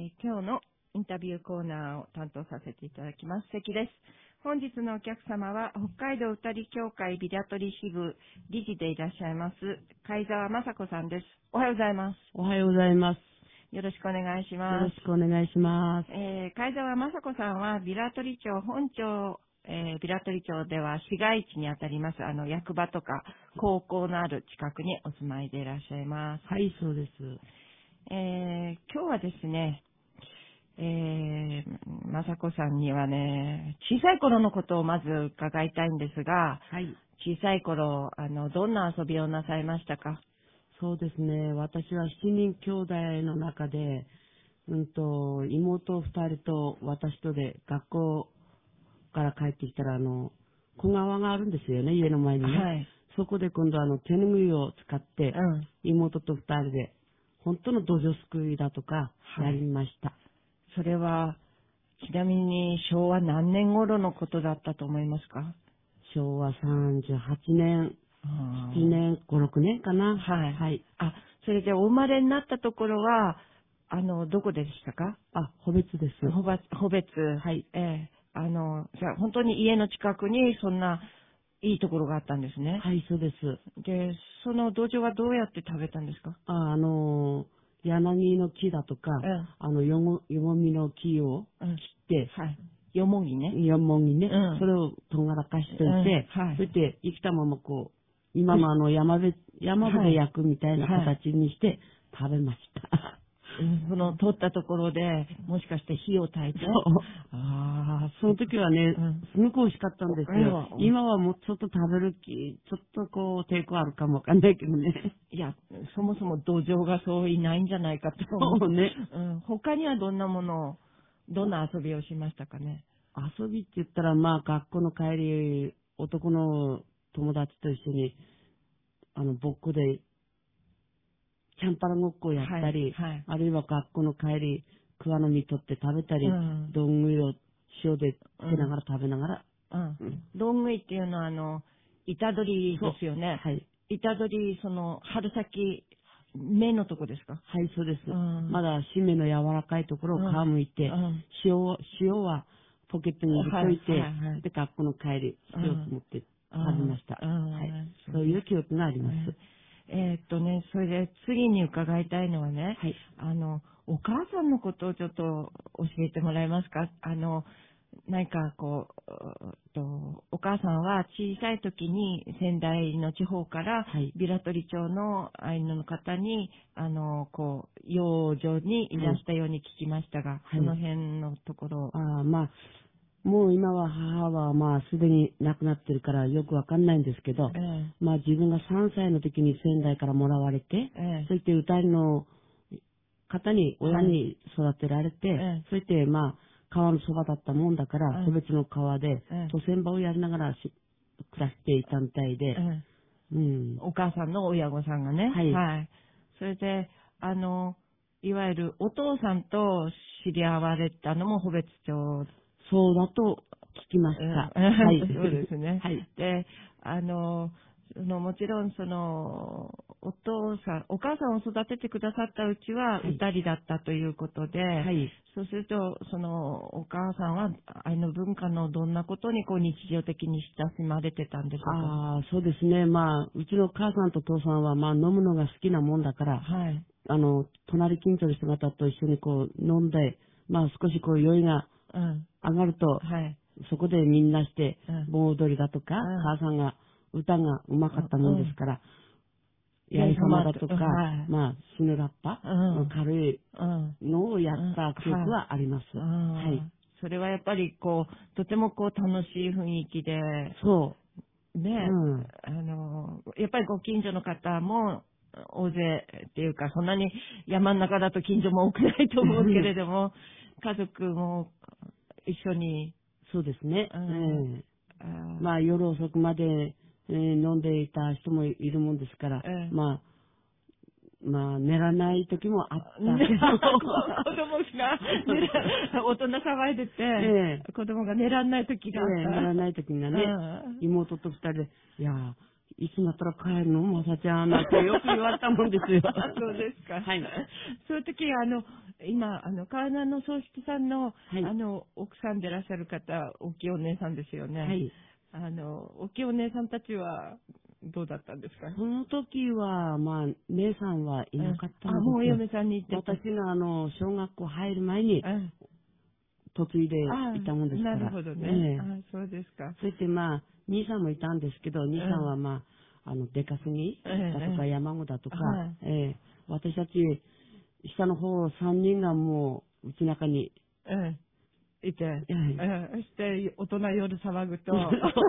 今日のインタビューコーナーを担当させていただきます。関です。本日のお客様は、北海道歌り協会ビラトリ支部理事でいらっしゃいます、貝澤雅子さんです。おはようございます。 おはようございます。 よろしくお願いしよます。 ろしくお願いします。 貝澤雅子さんは、ビラトリ町本町、ビラトリ町では市街地にあたります、役場とか高校のある近くにお住まいでいらっしゃいます。 はい、そうです。 今日はですね、雅子さんにはね、小さい頃のことをまず伺いたいんですが、 はい。 小さい頃、どんな遊びをなさいましたか？ そうですね。私は7人兄弟の中で、妹2人と私とで学校から帰ってきたら、小川があるんですよね、家の前にね。 はい。 そこで今度手ぬぐいを使って、 うん。 妹と2人で、本当の土壌すくいだとか、やりました。 それは、ちなみに昭和何年頃のことだったと思いますか？ 昭和38年、7年、5、6年かな。 はい。 はい。 あ、それでお生まれになったところは、どこでしたか？ 個別です。 個別。 はい。 じゃあ本当に家の近くにそんないいところがあったんですね。 はい、そうです。 で、その土壌はどうやって食べたんですか？ 柳の木だとか、よもみの木を切って、 はい。よもぎね。 よもぎね、 うん。 それをとんがらかしといて、 はい。 そして生きたまま今の山辺で焼くみたいな形にして食べました。 その取ったところで、もしかして火を焚いて。 その時はね、すごく美味しかったんですよ。今はもうちょっと食べる気、ちょっと抵抗あるかもわかんないけどね。 いや、そもそも土壌がそういないんじゃないかと思う。 そうね。 他にはどんな遊びをしましたかね。 遊びって言ったら、学校の帰り、男の友達と一緒に、ぼっこで、キャンパラごっこをやったり、あるいは学校の帰り、桑の実取って食べたり、どんぐりを塩でつけながら食べながら。 どんぐりっていうのは、板取りですよね。 はい。 板取り、春先、芽のとこですか？ はい、そうです。まだ新芽の柔らかいところを皮むいて、塩はポケットに入れといて、で、学校の帰り、塩を持って食べました。はい。そういう記憶があります。 それで次に伺いたいのはね、お母さんのことをちょっと教えてもらえますか？何かお母さんは小さい時に仙台の地方からビラトリ町のアイヌの方に、養女にいらしたように聞きましたが、その辺のところ。 もう今は母はすでに亡くなってるからよくわかんないんですけど、自分が3歳の時に仙台からもらわれて、そういって歌いの方に、親に育てられて、そういって川のそばだったもんだから、個別の川で、渡船場をやりながら暮らしていたみたいで、 お母さんの親御さんがね。はい。それで、いわゆるお父さんと知り合われたのも個別町。 そうだと聞きました。はい。 そうですね。 はい。 で、もちろんお母さんを育ててくださったうちは二人だったということで、そうすると、お母さんはアイヌ文化のどんなことに日常的に親しまれてたんでしょうか？ そうですね。うちの母さんと父さんは飲むのが好きなもんだから、隣近所の人方と一緒に飲んで、少し酔いが上がると、そこでみんなして、盆踊りだとか、母さんが歌がうまかったもんですから、八重様だとか、シヌラッパの軽いのをやった記憶はあります。はい。 それはやっぱりとても楽しい雰囲気で、 そう。 ね、やっぱりご近所の方も大勢っていうか、そんなに山の中だと近所も多くないと思うけれども、家族も一緒に。 そうですね。夜遅くまで飲んでいた人もいるもんですから、寝らない時もあった。子供が大人騒いでて、子供が寝らんない時があった。 寝らない時がね、妹と二人で、いつになったら帰るのまさちゃんなんてよく言われたもんですよ。 そうですか。 はい。 そういう時今、川南の葬式さんの、奥さんでいらっしゃる方、大きいお姉さんですよね。 はい。 大きいお姉さんたちは、どうだったんですか？ その時は、姉さんはいなかったんですよ。 もうお嫁さんに行ってた。 私が小学校入る前に、嫁いでいたもんですから。 なるほどね。そうですか。 そして兄さんもいたんですけど、兄さんは出稼ぎだとか山子だとか、私たち、下の方3人がもう、うち中に、 いて、そして大人夜騒ぐと、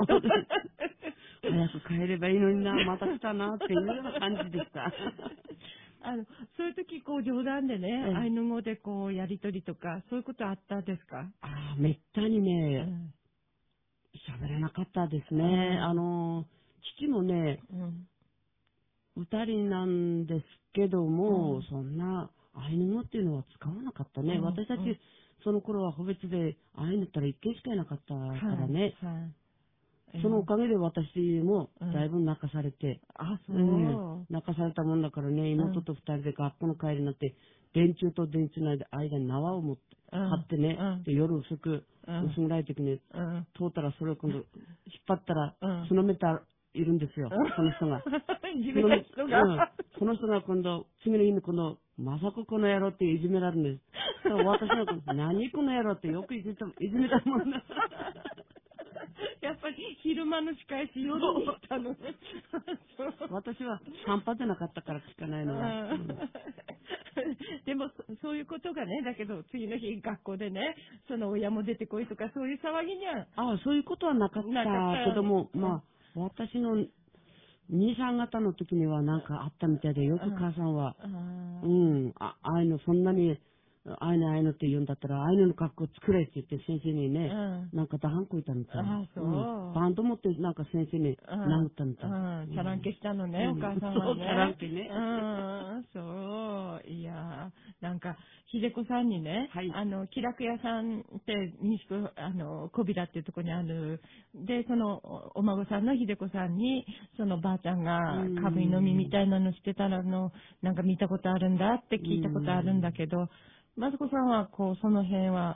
早く帰ればいいのにな、また来たな、っていうような感じでした。 そういう時、冗談でね、アイヌ語でやりとりとか、そういうことあったですか？ めったにね、喋らなかったですね。父もね、歌人なんですけども、そんなアイヌ語っていうのは使わなかったね。私たち、その頃は個別でアイヌったら一軒しかいなかったからね。そのおかげで私もだいぶ泣かされて、泣かされたもんだからね、妹と二人で学校の帰りになって、電柱と電柱の間に縄を持って、張ってね、で夜薄暗い時に通ったらそれを今度引っ張ったら、そのめているんですよ、その人が。その人が今度、次の日に今度、まさかこの野郎っていじめられるんです。私が何この野郎ってよくいじめたもんだ。 やっぱり昼間の仕返し夜に来たのね。 私は散歩でなかったから聞かないのは。 でもそういうことがね、だけど次の日学校でね、その親も出てこいとかそういう騒ぎには。 そういうことはなかったけども、私の兄さん方の時にはなんかあったみたいで、よく母さんは、ああいうのそんなに、あいのって言うんだったら、あいの格好作れって言って先生にね、なんか打反こいたみたいな。バンド持ってなんか先生に殴ったみたいな。 チャランケしたのね、お母さんはね。 チャランケね。 そう。いやなんか、秀子さんにね、気楽屋さんって西区、小平っていうところにある。で、その、お孫さんの秀子さんに、そのばあちゃんが、かぶい飲みみたいなのしてたらなんか見たことあるんだって聞いたことあるんだけど、マツコさんは、その辺は。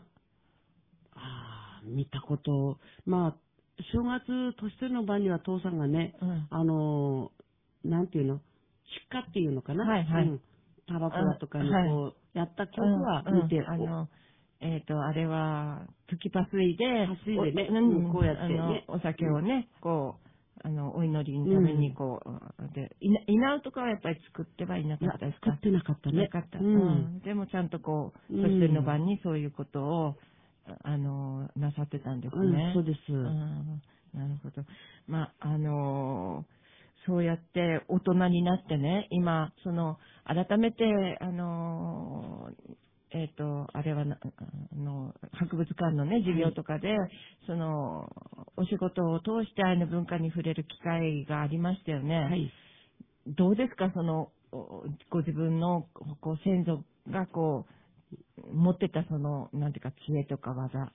見たこと。正月、年取りの晩には父さんがね、なんていうの、出荷っていうのかな。タバコだとかにやった記憶は見て、 あれは、トキパスイで、 ね、こうやってね、 お酒をね、お祈りのためにで、稲うとかはやっぱり作ってはいなかったですか？ 作ってなかったね。 なかった。でもちゃんと年取りの晩にそういうことを、なさってたんですね。 そうです。 なるほど。そうやって大人になってね、今、改めて、あれは博物館のね、授業とかで、お仕事を通してアイヌ文化に触れる機会がありましたよね。どうですか、ご自分の、先祖が持ってたなんていうか、知恵とか技。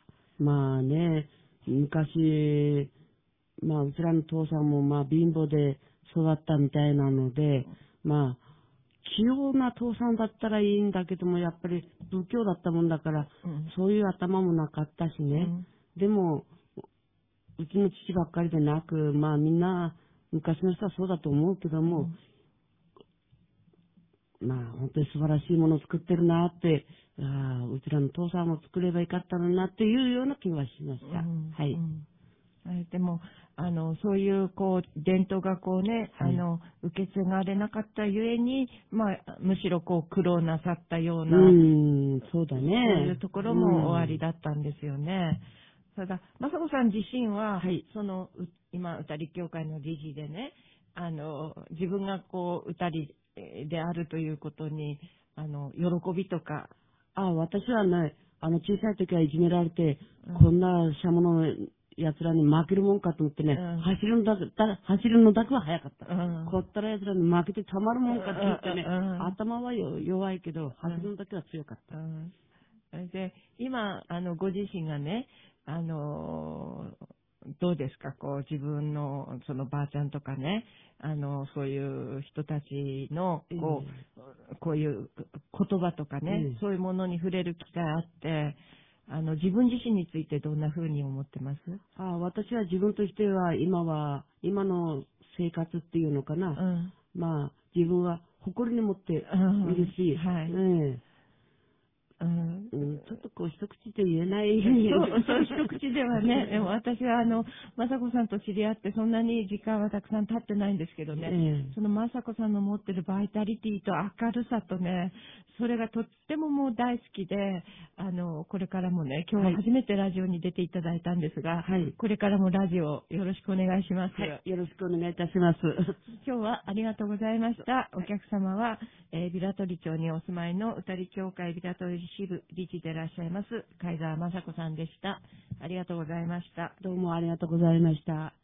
昔、うちらの父さんも貧乏で育ったみたいなので、器用な父さんだったらいいんだけども、やっぱり仏教だったもんだから、そういう頭もなかったしね。でも、うちの父ばっかりでなく、みんな、昔の人はそうだと思うけども、本当に素晴らしいものを作ってるなって、うちらの父さんも作ればよかったのになっていうような気はしました。 でも、そういう、伝統が受け継がれなかったゆえに、むしろ苦労なさったような、 そうだね。 そういうところもおありだったんですよね。ただ、雅子さん自身は、今、歌理協会の理事でね、自分が歌理であるということに、喜びとか。 私はね、小さい時はいじめられて、こんなしゃもの奴らに負けるもんかと思ってね、走るのだけは早かった。こったら奴らに負けてたまるもんかと思ってね、頭は弱いけど、走るのだけは強かった。 で、今、ご自身がね、 どうですか、自分の、ばあちゃんとかね、そういう人たちの、こういう言葉とかね、そういうものに触れる機会あって、自分自身についてどんな風に思ってます？ 私は自分としては、今の生活っていうのかな。自分は誇りに持っているし、ちょっと一口で言えない。 そう一口ではね、でも私は雅子さんと知り合ってそんなに時間はたくさん経ってないんですけどね、その雅子さんの持ってるバイタリティと明るさとね、それがとってももう大好きで、これからもね、今日は初めてラジオに出ていただいたんですが、これからもラジオよろしくお願いします。 よろしくお願いいたします。 今日はありがとうございました。お客様は、平取町にお住まいの歌利協会平取支部理事でいらっしゃいます貝澤雅子さんでした。ありがとうございました。 どうもありがとうございました。